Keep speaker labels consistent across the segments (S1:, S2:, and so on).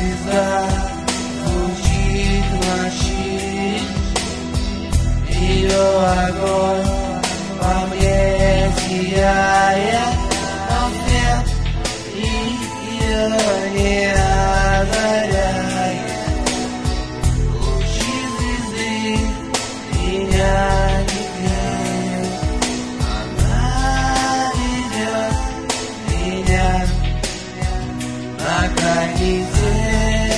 S1: звезда звучит в ночи, ее огонь во мне сияет, но свет ее не озаряет. Лучи звезды меня не греют, она ведет меня на крайний свет.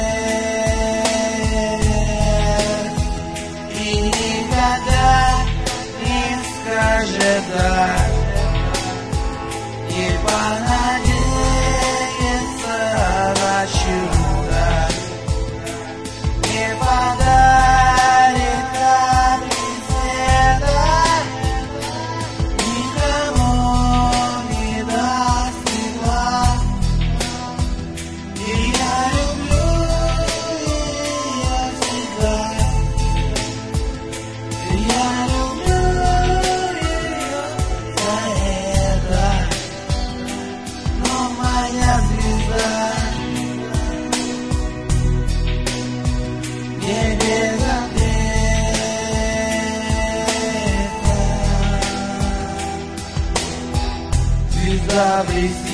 S1: И никогда не скажет да, не понадеется на чудо, не подарит капли света, никому не даст тепла. И я люблю ее всегда, и я люблю ее за это. Но моя звезда не без ответа. Звезда блестит